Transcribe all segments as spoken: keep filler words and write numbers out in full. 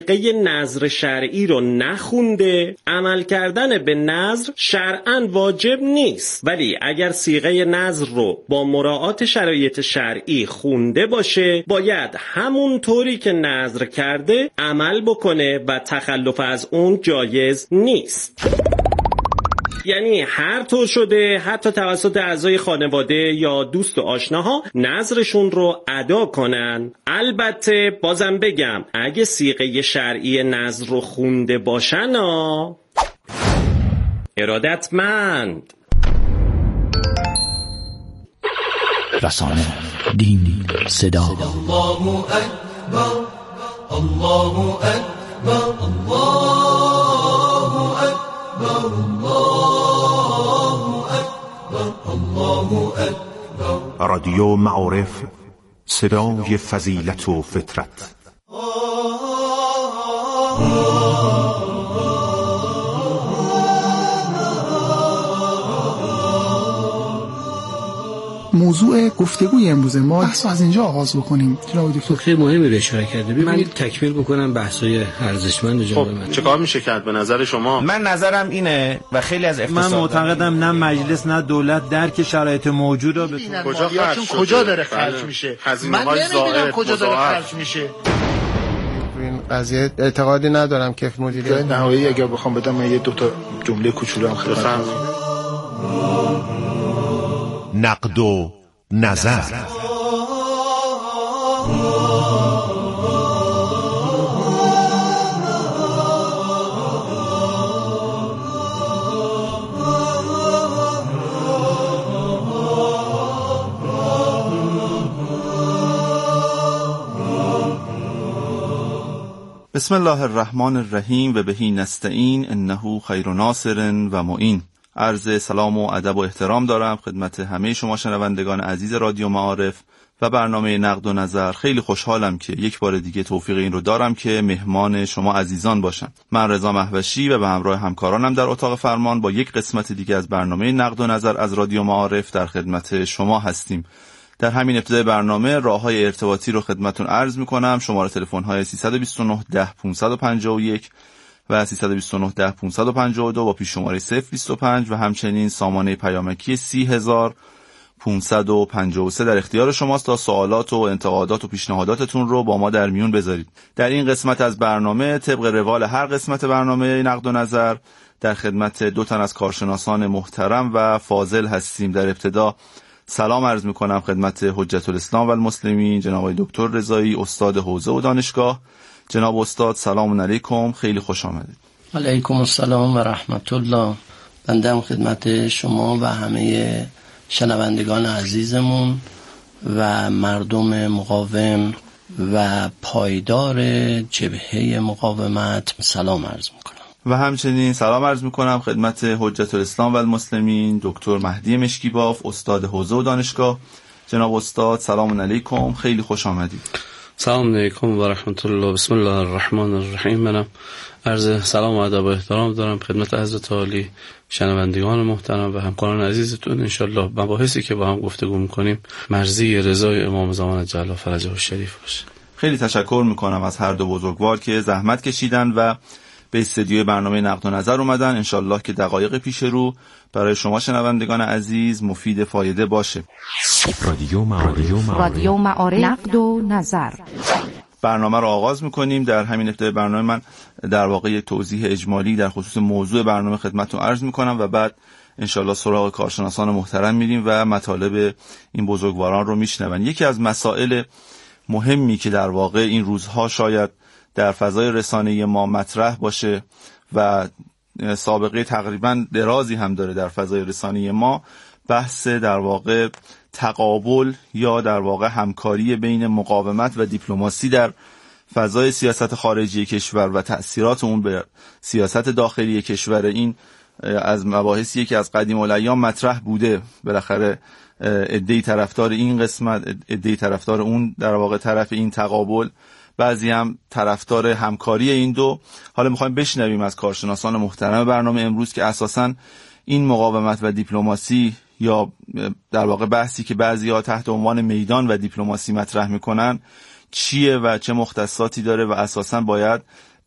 سیغه نذر شرعی رو نخونده، عمل کردن به نذر شرعاً واجب نیست، ولی اگر سیغه نذر رو با مراعات شرایط شرعی خونده باشه باید همون طوری که نذر کرده عمل بکنه و تخلف از اون جایز نیست. یعنی هر طور شده حتی توسط اعضای خانواده یا دوست و آشناها نذرشون رو ادا کنن. البته بازم بگم اگه صیغه شرعی نذر رو خونده باشن ها. ارادتمند. رسانه، دین، صدا. الله اکبر، الله اکبر، الله اکبر، الله اکبر، الله اکبر. رادیو معارف، صدای فضیلت و فطرت. موضوع گفتگوی امروز ما بحث از اینجا آغاز بکنیم. جناب دکتر خیلی مهمه به اشاره کرده. ببینید تکمیل بکنم بحث‌های ارزشمند جناب من. خب چه کار میشه کرد به نظر شما؟ من نظرم اینه و خیلی از اقتصاد من معتقدم نه مجلس نه دولت درک شرایط موجود رو بتونه. کجا خرج کجا داره خرج میشه؟ من نمیدونم کجا داره خرج میشه. این قضیه اعتقادی ندارم که مدیریت نهایی اگر بخوام بدم من یه دو تا جمله کوچولو هم خدمتتون. نقد و نظر. بسم الله الرحمن الرحیم و بهی نستعین انه خیر ناصر و معین. عرض سلام و ادب و احترام دارم خدمت همه شما شنوندگان عزیز رادیو معارف و برنامه نقد و نظر. خیلی خوشحالم که یک بار دیگه توفیق این رو دارم که مهمان شما عزیزان باشم. من رضا مهوشی و به همراه همکارانم در اتاق فرمان با یک قسمت دیگه از برنامه نقد و نظر از رادیو معارف در خدمت شما هستیم. در همین ابتدای برنامه راههای ارتباطی رو خدمتتون عرض می‌کنم. شماره تلفن‌های سیصد و بیست و نه ده پانصد و پنجاه و یک و سیصد و بیست و نه ده پانصد و پنجاه و دو با پیش شماره صفر بیست و پنج و همچنین سامانه پیامکی سی هزار پانصد و پنجاه و سه در اختیار شماست تا سوالات و انتقادات و پیشنهاداتتون رو با ما در میون بذارید. در این قسمت از برنامه طبق روال هر قسمت برنامه نقد و نظر در خدمت دو تن از کارشناسان محترم و فاضل هستیم. در ابتدا سلام عرض میکنم خدمت حجت الاسلام و المسلمین جناب دکتر رضایی، استاد حوزه و دانشگاه. جناب استاد سلام علیکم، خیلی خوش آمدید. علیکم السلام و رحمت الله. بنده خدمت شما و همه شنوندگان عزیزمون و مردم مقاوم و پایدار جبهه مقاومت سلام عرض میکنم. و همچنین سلام عرض میکنم خدمت حجت الاسلام و المسلمین دکتر مهدی مشکیباف، استاد حوزه و دانشگاه. جناب استاد سلام علیکم، خیلی خوش آمدید. سلام علیکم و رحمت الله. بسم الله الرحمن الرحیم. منم عرض سلام و ادب و احترام دارم خدمت حضرت عالی، شنوندگان محترم و همکاران عزیزتون. انشالله مباحثی که با هم گفتگو میکنیم مرضی رضای امام زمان جل فرجه الشریف باشه. خیلی تشکر میکنم از هر دو بزرگوار که زحمت کشیدن و به استدیوی برنامه نقد و نظر اومدن. انشالله که دقایق پیش رو برای شما شنوندگان عزیز مفید فایده باشه. رادیو معارف، رادیو معارف، نقد و نظر. برنامه رو آغاز میکنیم. در همین ابتدای برنامه من در واقع یک توضیح اجمالی در خصوص موضوع برنامه خدمتتون عرض میکنم و بعد انشالله سراغ کارشناسان محترم میریم و مطالب این بزرگواران رو میشنون. یکی از مسائل مهمی که در واقع این روزها شاید در فضای رسانه‌ای ما مطرح باشه و سابقه تقریبا درازی هم داره در فضای رسانه‌ای ما، بحث در واقع تقابل یا در واقع همکاری بین مقاومت و دیپلماسی در فضای سیاست خارجی کشور و تأثیرات اون به سیاست داخلی کشور. این از مباحثی که از قدیم الایام مطرح بوده. بالاخره عده‌ای طرفدار این قسمت، عده‌ای طرفدار اون در واقع طرف این تقابل، بعضی هم طرفدار همکاری این دو. حالا میخوایم بشنویم از کارشناسان محترم برنامه امروز که اساساً این مقاومت و دیپلماسی یا در واقع بحثی که بعضی‌ها تحت عنوان میدان و دیپلماسی مطرح میکنن چیه و چه مختصاتی داره و اساساً باید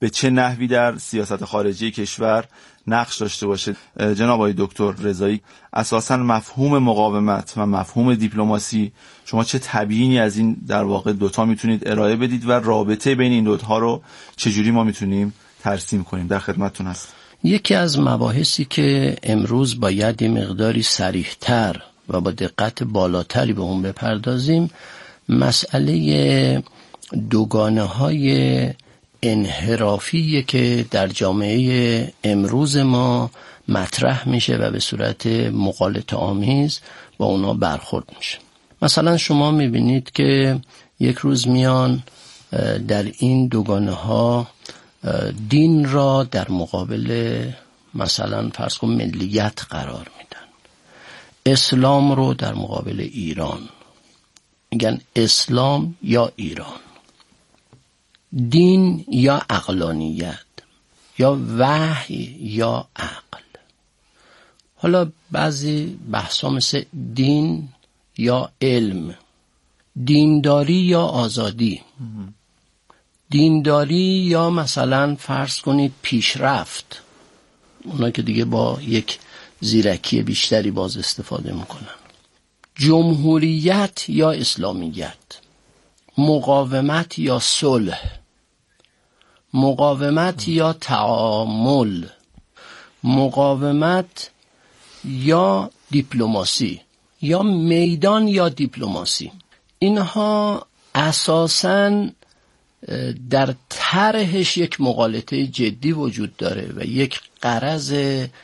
به چه نحوی در سیاست خارجی کشور نقش داشته باشه. جناب آقای دکتر رضایی، اساساً مفهوم مقاومت و مفهوم دیپلماسی، شما چه تبیینی از این در واقع دوتا میتونید ارائه بدید و رابطه بین این دوتا رو چجوری ما میتونیم ترسیم کنیم؟ در خدمتتون هست. یکی از مباحثی که امروز باید یه مقداری صریح‌تر و با دقت بالاتری به اون بپردازیم، مسئله دوگانه‌های انحرافی که در جامعه امروز ما مطرح میشه و به صورت مغالطه آمیز با اونا برخورد میشه. مثلا شما میبینید که یک روز میان در این دوگانه ها دین را در مقابل مثلا فرض کن ملیت قرار میدن، اسلام رو در مقابل ایران، میگن اسلام یا ایران، دین یا عقلانیت، یا وحی یا عقل. حالا بعضی بحثا مثل دین یا علم، دینداری یا آزادی، دینداری یا مثلا فرض کنید پیشرفت، اونا که دیگه با یک زیرکی بیشتری باز استفاده میکنن، جمهوریت یا اسلامیت، مقاومت یا صلح، مقاومت یا تعامل، مقاومت یا دیپلماسی، یا میدان یا دیپلماسی. اینها اساساً در طرحش یک مغالطه جدی وجود داره و یک غرض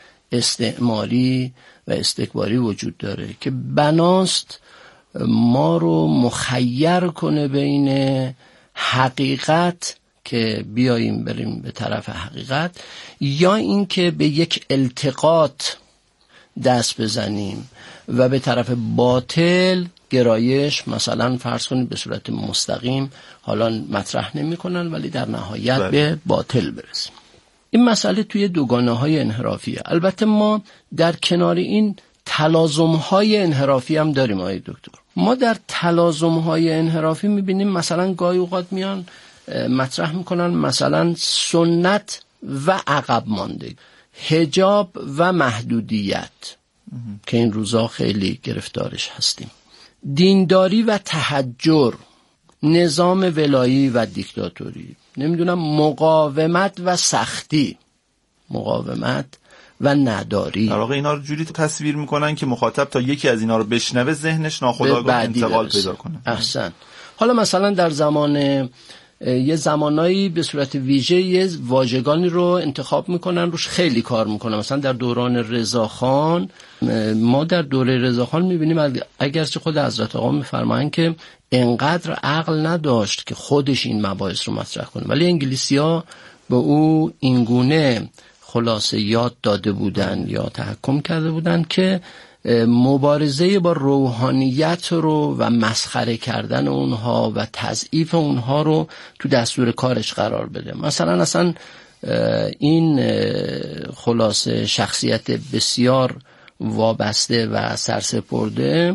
استعماری و استکباری وجود داره که بناست ما رو مخیر کنه بین حقیقت که بیاییم بریم به طرف حقیقت، یا اینکه به یک التقاط دست بزنیم و به طرف باطل گرایش مثلا فرض کنید به صورت مستقیم حالا مطرح نمی کنن ولی در نهایت بله. به باطل برسیم. این مسئله توی دوگانه های انحرافیه. البته ما در کنار این تلازم های انحرافی هم داریم آقای دکتر. ما در تلازم های انحرافی میبینیم مثلا گاهی اوقات میان مطرح میکنن مثلا سنت و عقب مانده، حجاب و محدودیت که این روزا خیلی گرفتارش هستیم، دینداری و تحجر، نظام ولایی و دیکتاتوری، نمیدونم مقاومت و سختی، مقاومت و نداری. در واقع اینا رو جوری تصویر میکنن که مخاطب تا یکی از اینا رو بشنوه ذهنش ناخودآگاه انتقال پیدا کنه. احسن. حالا مثلا در زمان یه زمانایی به صورت ویژه یه واژگانی رو انتخاب میکنن، روش خیلی کار میکنن. مثلا در دوران رضاخان، ما در دوره رضاخان میبینیم اگرچه خود حضرت آقا میفرمایند که انقدر عقل نداشت که خودش این مباحث رو مطرح کنه، ولی انگلیسی‌ها به او اینگونه خلاصه یاد داده بودن یا تحکم کرده بودن که مبارزه با روحانیت رو و مسخره کردن اونها و تضعیف اونها رو تو دستور کارش قرار بده. مثلا اصلا این خلاصه شخصیت بسیار وابسته و سرسپرده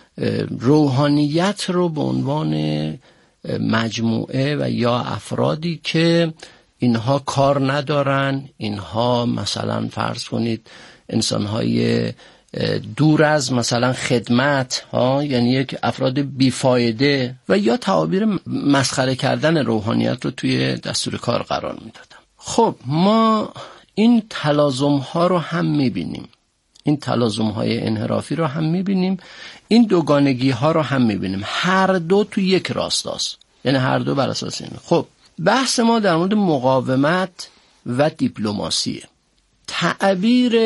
روحانیت رو به عنوان مجموعه و یا افرادی که اینها کار ندارن، اینها مثلا فرض کنید انسانهای دور از مثلا خدمت ها، یعنی یک افراد بیفایده و یا تعابیر مسخره کردن روحانیت رو توی دستور کار قرار میدادن. خب ما این تلازم ها رو هم میبینیم، این تلازم های انحرافی رو هم میبینیم، این دوگانگی ها رو هم میبینیم، هر دو تو یک راستاست، یعنی هر دو بر اساس اینه. خب بحث ما در مورد مقاومت و دیپلماسیه. تعبیر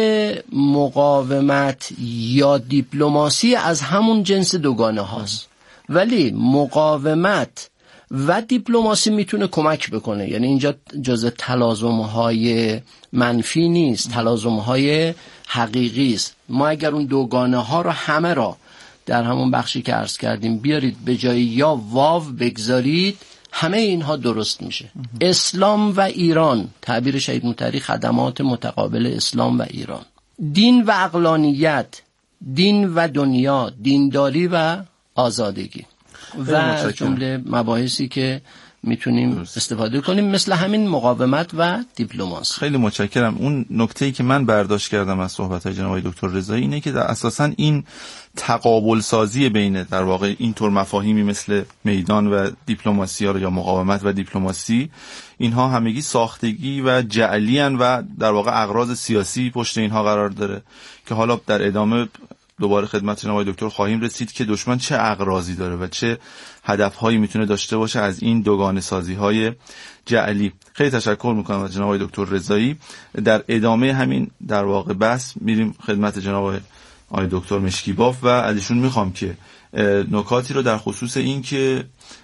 مقاومت یا دیپلماسی از همون جنس دوگانه هاست، ولی مقاومت و دیپلماسی میتونه کمک بکنه، یعنی اینجا جزء تلازم های منفی نیست، تلازم های حقیقی است. ما اگر اون دوگانه ها رو همه را در همون بخشی که عرض کردیم بیارید به جای یا واو بگذارید، همه اینها درست میشه. اسلام و ایران، تعبیر شهید موطری خدمات متقابل اسلام و ایران، دین و عقلانیت، دین و دنیا، دینداری و آزادگی و جمله مباحثی که میتونیم استفاده کنیم، مثل همین مقاومت و دیپلماسی. خیلی متشکرم. اون نکته‌ای که من برداشت کردم از صحبت‌های جناب دکتر رضایی اینه که در اساساً این تقابل سازی بین در واقع اینطور مفاهیمی مثل میدان و دیپلماسی یا مقاومت و دیپلماسی، اینها همگی ساختگی و جعلی ان و در واقع اغراض سیاسی پشت اینها قرار داره که حالا در ادامه دوباره خدمت جناب دکتر خواهیم رسید که دشمن چه اغراضی داره و چه هدفهایی میتونه داشته باشه از این دوگانه سازی‌های جعلی. خیلی تشکر میکنم از جناب دکتر رضایی. در ادامه همین در واقع بحث میریم خدمت جناب آقای دکتر مشکیباف و ازشون میخوام که نکاتی رو در خصوص این که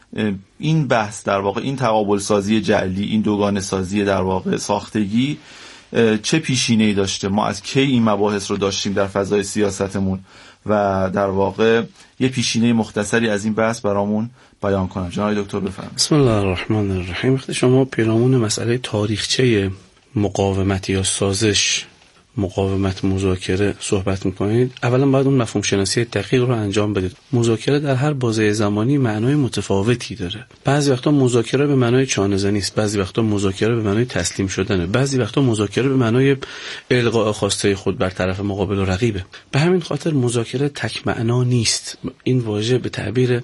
این بحث در واقع این تقابل سازی جعلی، این دوگانه سازی در واقع ساختگی چه پیشینه‌ای داشته، ما از کی این مباحث رو داشتیم در فضای سیاستمون و در واقع یه پیشینه مختصری از این بحث برامون بیان کنم. جناب دکتر بفرمایید. بسم الله الرحمن الرحیم. وقتی شما پیرامون مسئله تاریخچه مقاومت یا سازش، مقاومت، مذاکره صحبت میکنید، اولا باید اون مفهوم شناسی دقیق رو انجام بدید. مذاکره در هر بازه زمانی معنای متفاوتی داره. بعضی وقتا مذاکره به معنای چانه‌زنی است، بعضی وقتا مذاکره به معنای تسلیم شدنه، بعضی وقتا مذاکره به معنای القاء خواسته خود بر طرف مقابل و رقیبه. به همین خاطر مذاکره تک معنا نیست. این واژه به تعبیر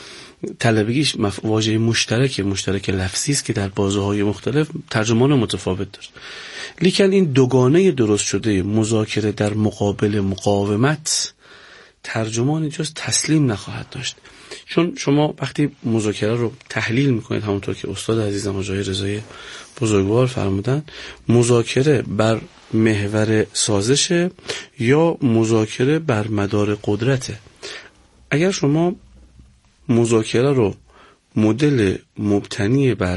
طلبگیش واژه مشترک مشترک لفظی است که در بازه‌های مختلف ترجمان متفاوت داره. لیکن این دوگانه درست شده مذاکره در مقابل مقاومت ترجمان جز تسلیم نخواهد داشت. چون شما وقتی مذاکره رو تحلیل میکنید، همونطور که استاد عزیزم آقای رضایی بزرگوار فرمودن، مذاکره بر محور سازش یا مذاکره بر مدار قدرته. اگر شما مذاکره رو مدل مبتنی بر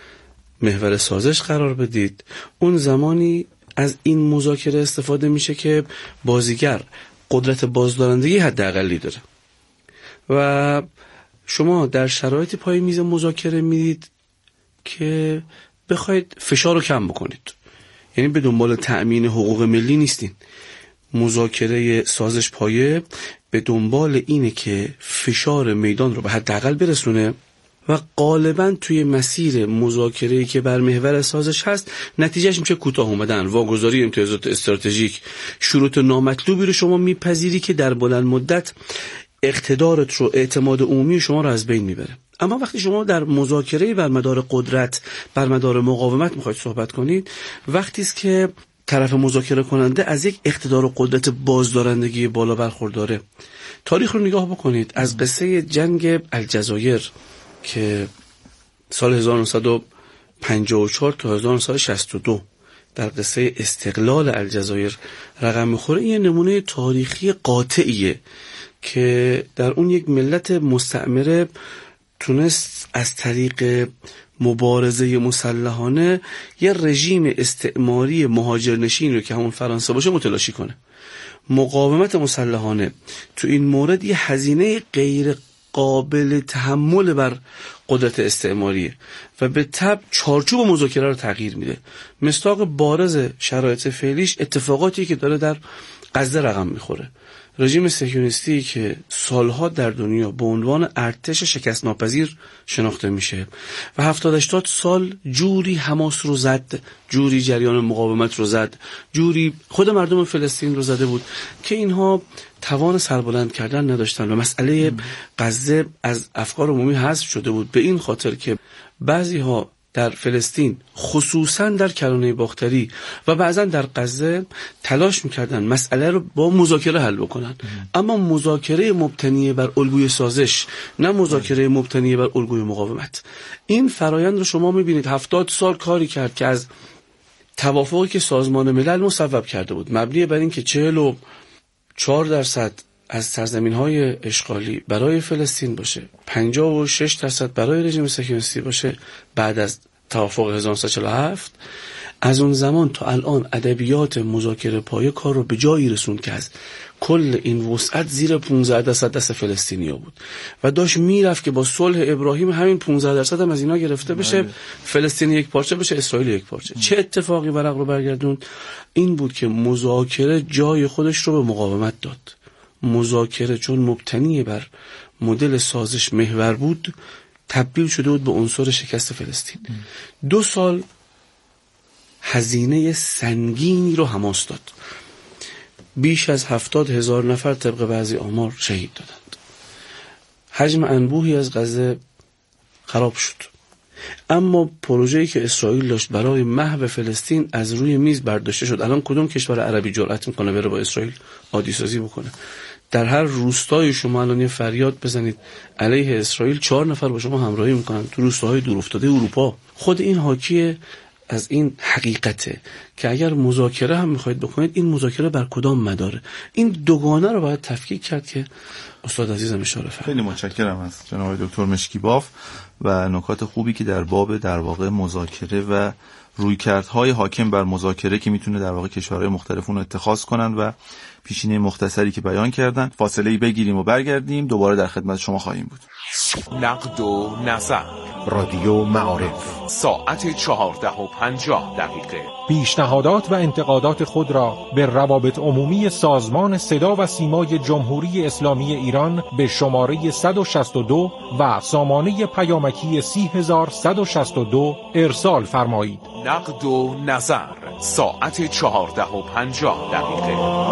محور سازش قرار بدید، اون زمانی از این مذاکره استفاده میشه که بازیگر قدرت بازدارندگی حداقلی داره و شما در شرایطی پای میز مذاکره میدید که بخواید فشار رو کم بکنید، یعنی به دنبال تأمین حقوق ملی نیستین. مذاکره سازش پایه به دنبال اینه که فشار میدان رو به حداقل برسونه و غالبا توی مسیر مذاکره‌ای که بر محور سازش هست نتیجهش میشه کوتاه اومدن، واگذاری امتیازات استراتژیک، شروط نامطلوبی رو شما میپذیری که در بلند مدت اقتدارت رو، اعتماد عمومی شما رو از بین میبره. اما وقتی شما در مذاکره بر مدار قدرت، بر مدار مقاومت میخواید صحبت کنید، وقتی است که طرف مذاکره کننده از یک اقتدار و قدرت بازدارندگی بالا برخورداره. تاریخ رو نگاه بکنید، از قصه جنگ الجزایر که سال هزار و نهصد و پنجاه و چهار تا هزار و نهصد و شصت و دو در قصه استقلال الجزایر رقم میخوره، این نمونه تاریخی قاطعیه که در اون یک ملت مستعمره تونست از طریق مبارزه مسلحانه یه رژیم استعماری مهاجرنشین رو که همون فرانسه باشه متلاشی کنه. مقاومت مسلحانه تو این مورد یه هزینه غیر قابل تحمل بر قدرت استعماریه و به تبع چارچوب مذاکره رو تغییر میده. مصداق بارز شرایط فعلیش اتفاقاتی که داره در غزه رقم میخوره. رژیم صهیونیستی که سالها در دنیا به عنوان ارتش شکست ناپذیر شناخته میشه و هفتاد هشتاد سال جوری حماس رو زد، جوری جریان مقاومت رو زد، جوری خود مردم فلسطین رو زده بود که اینها توان سربلند کردن نداشتن و مسئله غزه از افکار عمومی حذف شده بود، به این خاطر که بعضی ها در فلسطین خصوصا در کرانه باختری و بعضا در غزه تلاش میکردن مسئله رو با مذاکره حل بکنن، اما مذاکره مبتنی بر الگوی سازش، نه مذاکره مبتنی بر الگوی مقاومت. این فرایند رو شما میبینید هفتاد سال کاری کرد که از توافقی که سازمان ملل مصوب کرده بود مبنی بر این که چهل و چهار درصد از سرزمین‌های اشغالی برای فلسطین باشه، پنجاه و شش درصد برای رژیم صهیونیستی باشه، بعد از توافق هزار و نهصد و چهل و هفت از اون زمان تا الان ادبیات مذاکره پایه کار رو به جایی رسوند که از کل این وسعت زیر پانزده درصد دست فلسطینیا بود و داشت میرفت که با صلح ابراهیم همین پانزده درصد هم از اینا گرفته بشه، بله. فلسطین یک پارچه بشه، اسرائیل یک پارچه. چه اتفاقی ورق رو برگردوند؟ این بود که مذاکره جای خودش رو به مقاومت داد. مذاکره چون مبتنی بر مدل سازش محور بود تبدیل شده بود به عنصر شکست فلسطین. دو سال هزینه سنگینی رو حماس داد. بیش از هفتاد هزار نفر طبق بعضی آمار شهید دادند. حجم انبوهی از غزه خراب شد. اما پروژه‌ای که اسرائیل داشت برای محو فلسطین از روی میز برداشته شد. الان کدوم کشور عربی جرأت میکنه بره با اسرائیل عادی سازی بکنه؟ در هر روستای شما الان یه فریاد بزنید علیه اسرائیل، چهار نفر با شما همراهی میکنن تو روستاهای دورافتاده اروپا. خود این حاکی از این حقیقته که اگر مذاکره هم میخواید بکنید، این مذاکره بر کدام مداره؟ این دوگانه رو باید تفکیک کرد که استاد عزیزم اشاره فرمودند. خیلی متشکرم از جناب دکتر مشکیباف و نکات خوبی که در باب در واقع مذاکره و رویکردهای حاکم بر مذاکره که میتونه در واقع کشورهای مختلف اون اتخاذ کنن و پیشینه مختصری که بیان کردن. فاصله بگیریم و برگردیم، دوباره در خدمت شما خواهیم بود. نقد و نظر، رادیو معارف، ساعت چهارده و پنجاه دقیقه. پیشنهادات و انتقادات خود را به روابط عمومی سازمان صدا و سیمای جمهوری اسلامی ایران به شماره صد و شصت و دو و سامانه پیامکی سی هزار صد و شصت و دو ارسال فرمایید. نقد و نظر، ساعت چهارده و پنجاه دقیقه.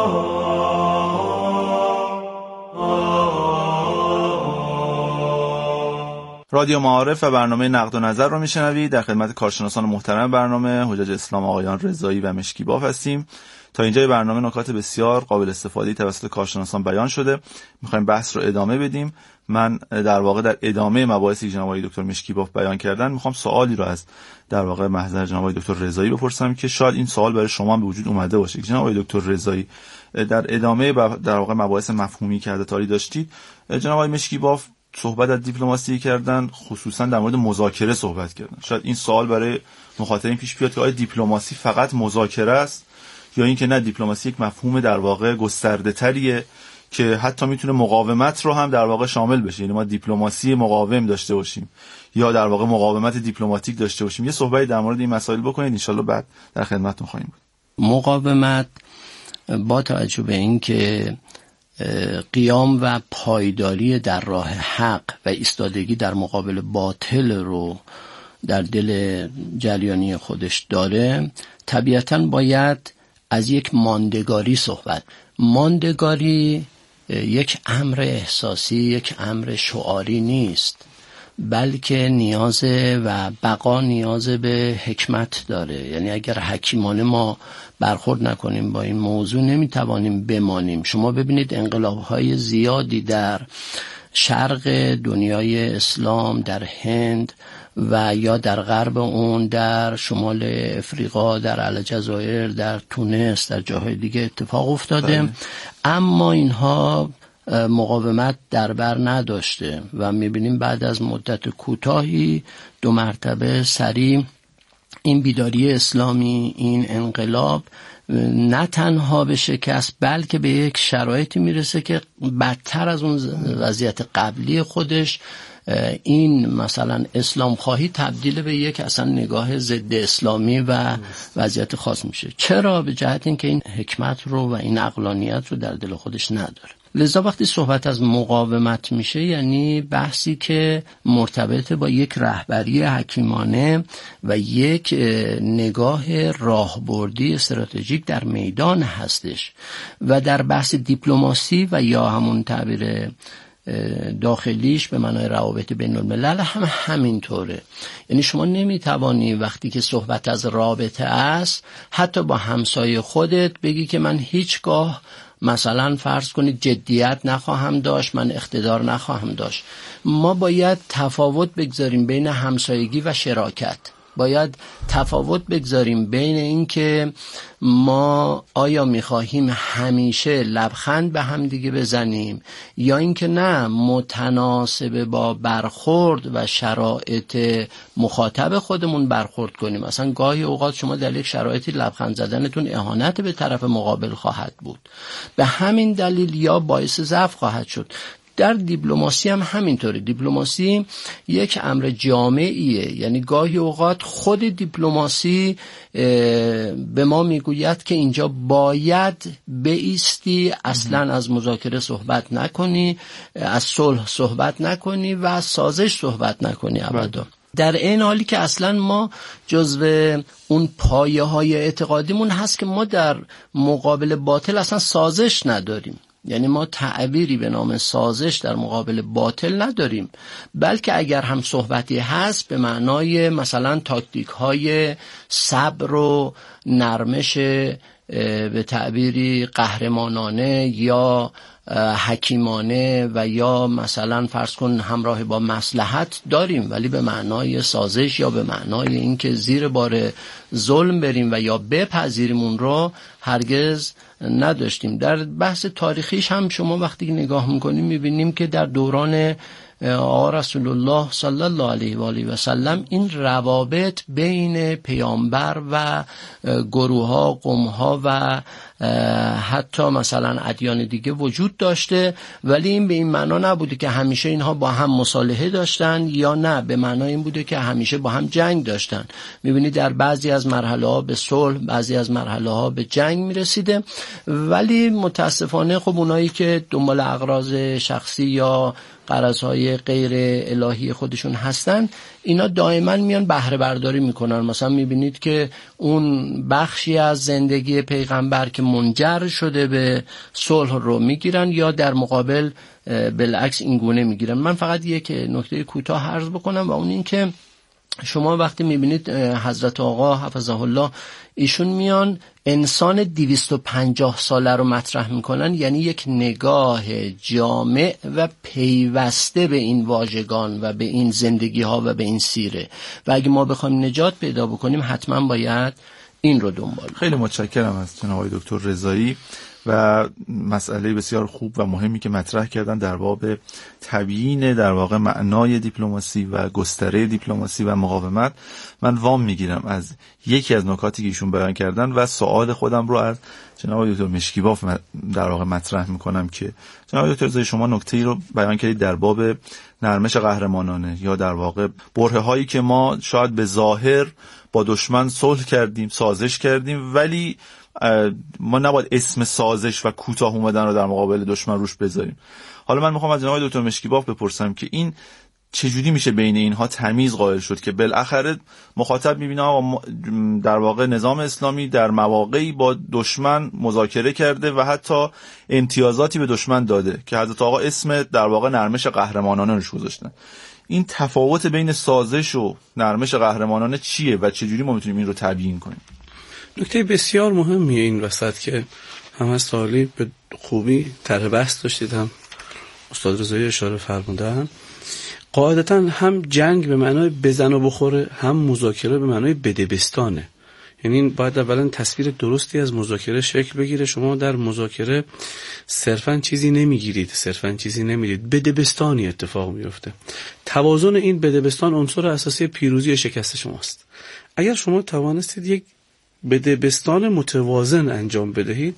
رادیو معارف و برنامه نقد و نظر رو میشنوید. در خدمت کارشناسان محترم برنامه حجج اسلام آقایان رضایی و مشکیباف هستیم. تا اینجای برنامه نکات بسیار قابل استفاده توسط کارشناسان بیان شده. میخوایم بحث رو ادامه بدیم. من در واقع در ادامه مباحثی که جناب دکتر مشکیباف بیان کردن میخوام سوالی رو از در واقع محضر جناب دکتر رضایی بپرسم که شاید این سوال برای شما به وجود اومده باشه. جناب دکتر رضایی، در ادامه در واقع مباحث مفهومی که عدتاری داشتید، جناب مشکیباف صحبت از دیپلماسی کردن، خصوصا در مورد مذاکره صحبت کردن. شاید این سوال برای مخاطبین پیش بیاد که آیا دیپلماسی فقط مذاکره است یا اینکه نه، دیپلماسی یک مفهوم در واقع گسترده تریه که حتی میتونه مقاومت رو هم در واقع شامل بشه. یعنی ما دیپلماسی مقاوم داشته باشیم یا در واقع مقاومت دیپلماتیک داشته باشیم. یه صحبتی در مورد این مسائل بکنید، ان شاءالله بعد در خدمتتون خواهیم بود. مقاومت با توجه به اینکه قیام و پایداری در راه حق و ایستادگی در مقابل باطل رو در دل جریانی خودش داره، طبیعتاً باید از یک ماندگاری صحبت. ماندگاری یک امر احساسی، یک امر شعاری نیست، بلکه نیاز و بقا نیاز به حکمت داره. یعنی اگر حکیمانه ما برخورد نکنیم با این موضوع نمیتوانیم بمانیم. شما ببینید انقلاب‌های زیادی در شرق دنیای اسلام، در هند و یا در غرب اون، در شمال افریقا، در الجزایر، در تونس، در جاهای دیگه اتفاق افتاده بله. اما اینها مقاومت در بر نداشته و میبینیم بعد از مدت کوتاهی دو مرتبه سریع این بیداری اسلامی، این انقلاب نه تنها به شکست بلکه به یک شرایطی میرسه که بدتر از اون وضعیت قبلی خودش این مثلا اسلام خواهی تبدیل به یک اصلا نگاه ضد اسلامی و وضعیت خاص میشه. چرا؟ به جهت اینکه این حکمت رو و این عقلانیت رو در دل خودش نداره. لذا وقتی صحبت از مقاومت میشه یعنی بحثی که مرتبط با یک رهبری حکیمانه و یک نگاه راهبردی استراتژیک در میدان هستش. و در بحث دیپلماسی و یا همون تعبیر داخلیش به معنای روابط بین الملل هم همینطوره. یعنی شما نمیتوانی وقتی که صحبت از رابطه است حتی با همسایه خودت بگی که من هیچگاه مثلا فرض کنید جدیت نخواهم داشت، من اقتدار نخواهم داشت. ما باید تفاوت بگذاریم بین همسایگی و شراکت. باید تفاوت بگذاریم بین این که ما آیا میخواهیم همیشه لبخند به هم دیگه بزنیم یا اینکه نه، متناسب با برخورد و شرایط مخاطب خودمون برخورد کنیم. مثلا گاهی اوقات شما در یک شرایطی لبخند زدنتون اهانت به طرف مقابل خواهد بود، به همین دلیل یا باعث ضعف خواهد شد. در دیپلماسی هم همینطوره. دیپلماسی یک امر جامعیه، یعنی گاهی اوقات خود دیپلماسی به ما میگوید که اینجا باید بایستی، اصلا از مذاکره صحبت نکنی، از صلح صحبت نکنی و از سازش صحبت نکنی ابدا. در این حالی که اصلا ما جزو اون پایه های اعتقادیمون هست که ما در مقابل باطل اصلا سازش نداریم، یعنی ما تعبیری به نام سازش در مقابل باطل نداریم، بلکه اگر هم صحبتی هست به معنای مثلا تاکتیک های صبر و نرمش به تعبیری قهرمانانه یا حکیمانه و یا مثلا فرض کن همراه با مصلحت داریم، ولی به معنای سازش یا به معنای اینکه زیر بار ظلم بریم و یا بپذیریم اون رو هرگز نداشتیم. در بحث تاریخیش هم شما وقتی نگاه میکنیم میبینیم که در دوران آقا رسول الله صلی الله علیه و آله و سلم این روابط بین پیامبر و گروه ها، قوم ها و حتی مثلا ادیان دیگه وجود داشته، ولی این به این معنا نبوده که همیشه اینها با هم مصالحه داشتن یا نه، به معنای این بوده که همیشه با هم جنگ داشتن. میبینید در بعضی از مرحله ها به صلح، بعضی از مرحله ها به جنگ میرسیده، ولی متاسفانه خب اونایی که دنبال اغراض شخصی یا غرضهای غیر الهی خودشون هستن، اینا دائما میان بهره برداری میکنن. مثلا میبینید که اون بخشی از زندگی پیغمبر که منجر شده به صلح رو میگیرن یا در مقابل بالعکس این گونه میگیرن. من فقط یک نکته کوتاه عرض بکنم و اون این که شما وقتی میبینید حضرت آقا حفظه الله ایشون میان انسان دویست و پنجاه ساله رو مطرح میکنن، یعنی یک نگاه جامع و پیوسته به این واژگان و به این زندگی ها و به این سیره، و اگه ما بخوایم نجات پیدا بکنیم حتما باید این رو دنبال کنیم. خیلی متشکرم از جناب آقای دکتر رضایی و مسئله بسیار خوب و مهمی که مطرح کردن در باب تبیین در واقع معنای دیپلماسی و گستره دیپلماسی و مقاومت. من وام میگیرم از یکی از نکاتی که ایشون بیان کردن و سوال خودم رو از جناب دکتر مشکیباف در واقع مطرح میکنم که جناب دکتر رضایی شما نکته‌ای رو بیان کردید در باب نرمش قهرمانانه یا در واقع برهه هایی که ما شاید به ظاهر با دشمن صلح کردیم، سازش کردیم، ولی ما نباید اسم سازش و کوتاه اومدن رو در مقابل دشمن روش بذاریم. حالا من میخوام از جناب دکتر مشکیباف بپرسم که این چجوری میشه بین اینها تمیز قائل شد که بالاخره مخاطب میبینه آقا در واقع نظام اسلامی در مواقعی با دشمن مذاکره کرده و حتی امتیازاتی به دشمن داده که حضرت آقا اسم در واقع نرمش قهرمانانه روش گذاشتن. این تفاوت بین سازش و نرمش قهرمانانه چیه و چجوری ما میتونیم این رو تبیین کنیم؟ نکته بسیار مهمیه این وسط که هم از سوالی به خوبی طرح بحث داشتید، هم استاد رضایی اشاره فرمودن. قاعدتا هم جنگ به معنای بزن و بخوره، هم مذاکره به معنای بدبستانه. یعنی باید اولا تصویر درستی از مذاکره شکل بگیره. شما در مذاکره صرفا چیزی نمیگیرید، صرفا چیزی نمیدید، بدبستانی اتفاق میفته. توازن این بدبستان عنصر اساسی پیروزی یا شکست شماست. اگر شما توانستید یک بدبستان متوازن انجام بدهید،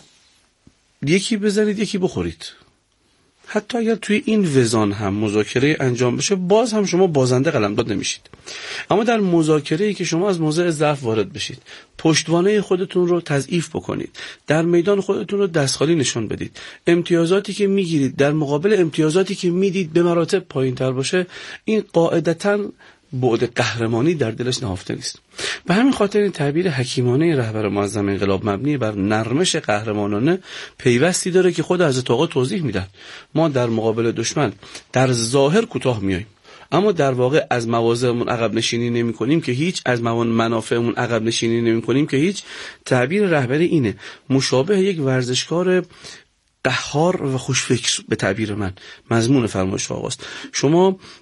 یکی بزنید یکی بخورید، حتی اگر توی این وزان هم مذاکره انجام بشه باز هم شما بازنده قلمداد نمیشید. اما در مذاکره‌ای که شما از موضع ضعف وارد بشید، پشتوانه خودتون رو تضعیف بکنید، در میدان خودتون رو دستخالی نشون بدید، امتیازاتی که میگیرید در مقابل امتیازاتی که میدید به مراتب پایین‌تر باشه، این قاعدتاً بعد قهرمانی در دلش نهفته نیست. به همین خاطر این تعبیر حکیمانه رهبر معظم انقلاب مبنی بر نرمش قهرمانانه پیوستی داره که خود حضرت آقا توضیح میدن. ما در مقابل دشمن در ظاهر کوتاه میاییم، اما در واقع از مواضعمون عقب نشینی نمی کنیم که هیچ، از منافعمون عقب نشینی نمی کنیم که هیچ. تعبیر رهبری اینه، مشابه یک ورزشکار قهار و خوشفکر به تعبیر من مضمون فرمایش آقاست. شما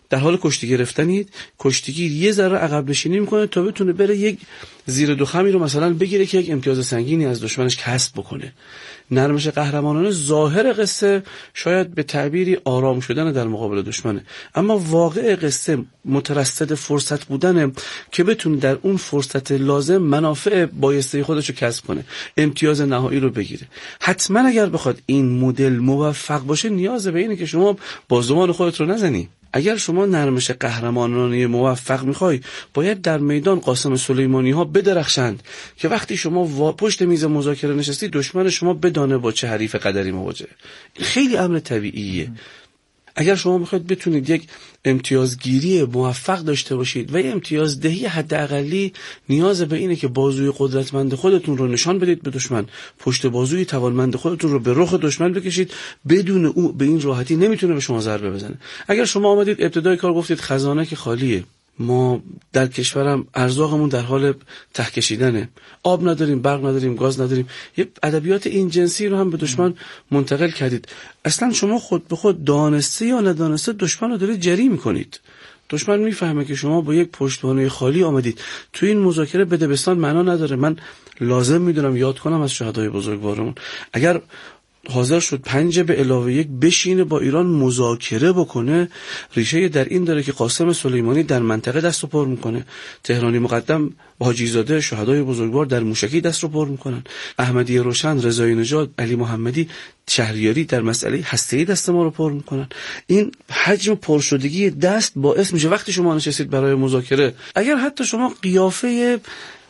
در حال کشتی گرفتنید، کشتیگیر یه ذره عقب نشینی میکنه تا بتونه بره یک زیر دخمی رو مثلا بگیره که یک امتیاز سنگینی از دشمنش کسب بکنه. نرمش قهرمانانه ظاهر قصه شاید به تعبیری آرام شدن در مقابل دشمنه، اما واقع قصه مترصد فرصت بودنه که بتونه در اون فرصت لازم منافع بایسته خودش رو کسب کنه، امتیاز نهایی رو بگیره. حتما اگر بخواد این مدل موفق باشه نیاز به اینه که شما بازوان خودت رو نزنی. اگر شما نرمش قهرمانانه موفق میخوای، باید در میدان قاسم سلیمانی ها بدرخشند که وقتی شما پشت میز مذاکره نشستی دشمن شما بدانه با چه حریف قدری مواجهه. این خیلی امر طبیعیه. اگر شما میخواید بتونید یک امتیازگیری موفق داشته باشید و یک امتیازدهی حداقلی، نیاز به اینه که بازوی قدرتمند خودتون رو نشان بدید به دشمن، پشت بازوی توانمند خودتون رو به رخ دشمن بکشید، بدون او به این راحتی نمیتونه به شما ضربه بزنه. اگر شما آمدید ابتدای کار گفتید خزانه که خالیه، ما در کشورم ارزاقمون در حال ته کشیدنه، آب نداریم، برق نداریم، گاز نداریم، یه ادبیات این جنسی رو هم به دشمن منتقل کردید. اصلا شما خود به خود دانسته یا ندانسته دشمن رو دارید جری میکنید. دشمن میفهمه که شما با یک پشتوانه خالی آمدید. تو این مذاکره بدبستان معنا نداره. من لازم میدونم یاد کنم از شهدای بزرگوارمون، اگر حاضر شد پنج به علاوه یک بشینه با ایران مذاکره بکنه، ریشه در این داره که قاسم سلیمانی در منطقه دست رو پر میکنه، تهرانی مقدم حاجی زاده، شهدای بزرگوار در موشکی دست رو پر میکنن، احمدی روشن، رضای نژاد، علی محمدی، شهریاری در مسئله هسته‌ای دست ما رو پر میکنن. این حجم پرشدگی دست باعث میشه وقتی شما نشستید برای مذاکره، اگر حتی شما قیافه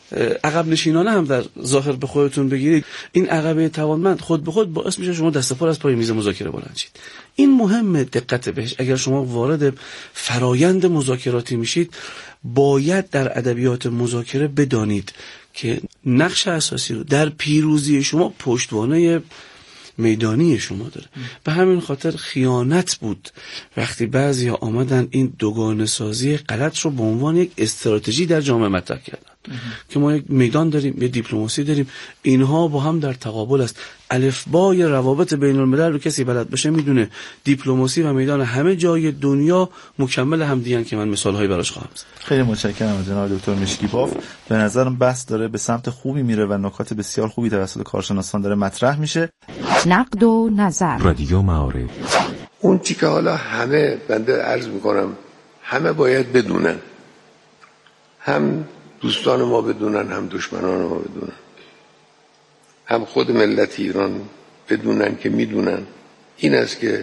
عقب نشینانه هم در ظاهر به خودتون بگیرید، این عقبه توانمند خود به خود باعث میشه شما دست پر از پای میز مذاکره بلند شید. این مهمه دقت بهش. اگر شما وارد فرایند مذاکراتی میشید، باید در ادبیات مذاکره بدانید که نقش اساسی رو در پیروزی شما پشتوانه میدانی شما داره. به همین خاطر خیانت بود وقتی بعضی ها آمدن این دوگانه سازی غلط رو به عنوان یک استراتژی در جامعه مطرح کردن که ما یک میدان داریم، یک دیپلماسی داریم، اینها با هم در تقابل است. الفبای روابط بین الملل رو کسی بلد باشه میدونه دیپلماسی و میدان همه جای دنیا مکمل هم دیگه، که من مثالهایی براش خواهم زد. خیلی متشکرم جناب دکتر مشکیباف. به نظرم بحث داره به سمت خوبی میره و نکات بسیار خوبی توسط کارشناسان داره مطرح میشه. نقد و نظر رادیو معارف. اون چی که حالا همه بنده عرض میکنم همه باید بدونن، هم دوستان ما بدونن، هم دشمنان ما بدونن، هم خود ملت ایران بدونن که میدونن، این است که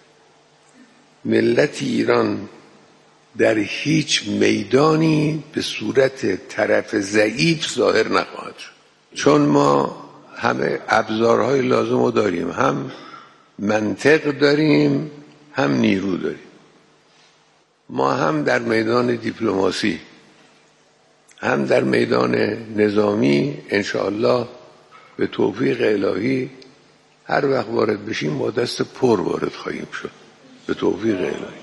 ملت ایران در هیچ میدانی به صورت طرف ضعیف ظاهر نخواهد شد، چون ما همه ابزارهای لازم رو داریم، هم منطق داریم، هم نیرو داریم. ما هم در میدان دیپلماسی، هم در میدان نظامی انشاءالله به توفیق الهی هر وقت وارد بشیم با دست پر وارد خواهیم شد به توفیق الهی.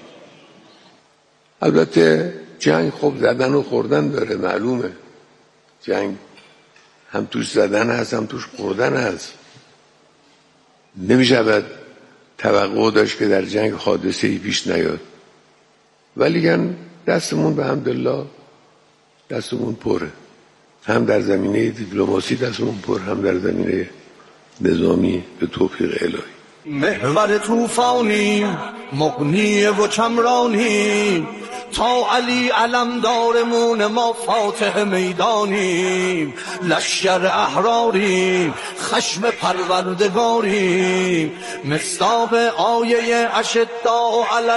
البته جنگ خب زدن و خوردن داره، معلومه جنگ هم توش زدن هست هم توش خوردن هست. نمیشود توقع داشت که در جنگ حادثه‌ای پیش نیاد، ولی دستمون به حمدالله دستمون پره، هم در زمینه دیپلماسی دستمون پر، هم در زمینه نظامی به توفیق الهی. محور توفانی مغنی و چمرانی، تا علی علمدارمون ما فاتح میدانیم، لشکر احراریم خشم پروردگاریم، مصداق آیه اشداء علی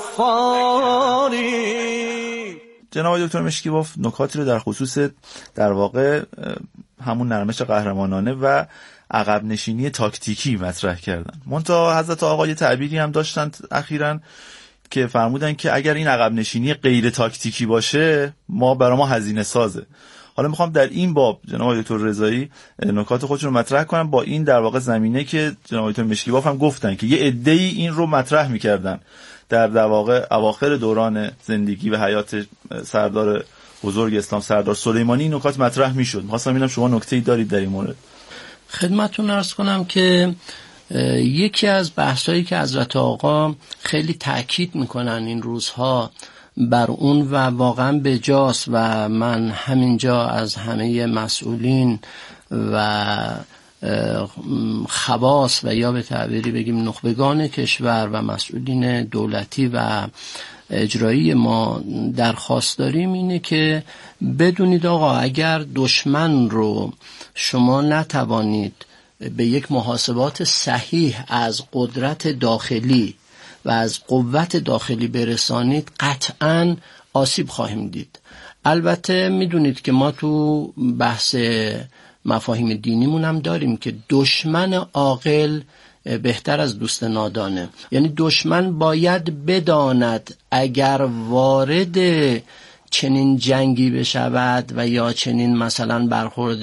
الکفاریم. جناب دکتر مشکیباف نکاتی رو در خصوص در واقع همون نرمش قهرمانانه و عقب نشینی تاکتیکی مطرح کردن. منتها حضرت آقا یه تعبیری هم داشتن اخیراً که فرمودن که اگر این عقب نشینی غیر تاکتیکی باشه ما برای ما هزینه سازه. حالا میخوام در این باب جناب دکتر رضایی نکات خودشون رو مطرح کنم با این در واقع زمینه که جناب دکتر مشکیباف هم گفتن که یه عده‌ای این رو مطرح میکردن در در واقع اواخر دوران زندگی و حیات سردار بزرگ اسلام سردار سلیمانی این نکات مطرح میشد. می‌خواستم ببینم شما نکته‌ای دارید در این مورد. خدمتتون عرض کنم که یکی از بحثایی که حضرت آقا خیلی تأکید میکنن این روزها بر اون و واقعا بجاست و من همینجا از همه مسئولین و خواص و یا به تعبیری بگیم نخبگان کشور و مسئولین دولتی و اجرایی ما درخواست داریم اینه که بدونید آقا اگر دشمن رو شما نتوانید به یک محاسبات صحیح از قدرت داخلی و از قوت داخلی برسانید قطعاً آسیب خواهیم دید. البته میدونید که ما تو بحث مفاهیم دینیمون هم داریم که دشمن عاقل بهتر از دوست نادانه، یعنی دشمن باید بداند اگر وارد چنین جنگی بشود و یا چنین مثلا برخورد